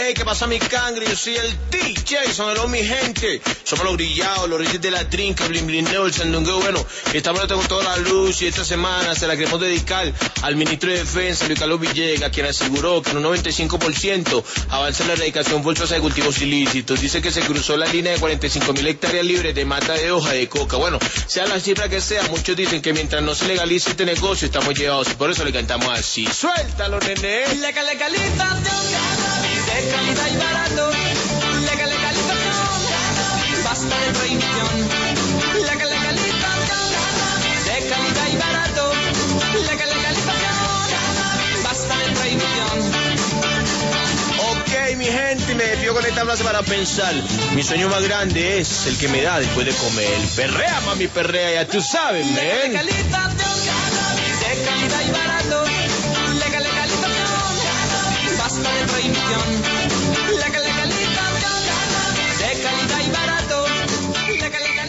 Hey, ¿qué pasa mi cangre? Yo soy el DJ, son los mi gente. Somos los grillados, los reyes de la trinca, blin blineo, el sandungueo. Bueno, estamos con toda la luz y esta semana se la queremos dedicar al ministro de Defensa, Luis Carlos Villegas, quien aseguró que en un 95% avanza en la erradicación forzosa de cultivos ilícitos. Dice que se cruzó la línea de 45.000 hectáreas libres de mata de hoja de coca. Bueno, sea la cifra que sea, muchos dicen que mientras no se legalice este negocio estamos llevados y por eso le cantamos así. ¡Suéltalo, nene! Legalización, de calidad y barato. Legalización, basta de prohibición. Legalización, de calidad y barato. Legalización, basta de prohibición. Ok, mi gente, me despido con esta frase para pensar. Mi sueño más grande es el que me da después de comer. Perrea, mami, perrea, ya tú sabes, man. Legalización, de calidad y barato. Legalización, basta de prohibición.